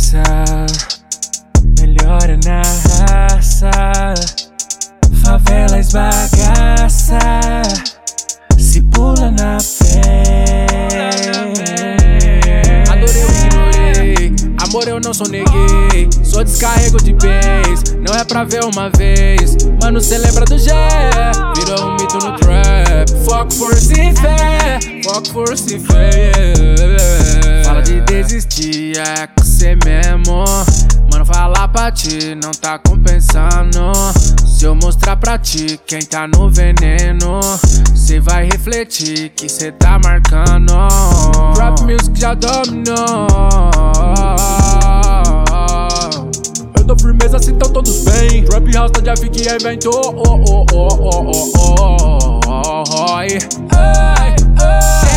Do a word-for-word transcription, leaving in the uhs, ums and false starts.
raça, melhora na raça. Favela esbagaça, se pula na fé. Adorei, eu ignorei, amor eu não sou neguei. Sou descarrego de bens, não é pra ver uma vez. Mano, cê lembra do G? Virou um mito no trap. Foco, força e fé, foco, força e fé, yeah. Fala de desistir, é com cê mesmo. Mano, falar pra ti não tá compensando. Se eu mostrar pra ti quem tá no veneno, cê vai refletir que cê tá marcando. Rap music já dominou. Eu dou firmeza se tão todos bem. Trap house tá já fique inventou. Oh, oh, oh, oh, oh, oh, oh, oh, oh. Ei, ei.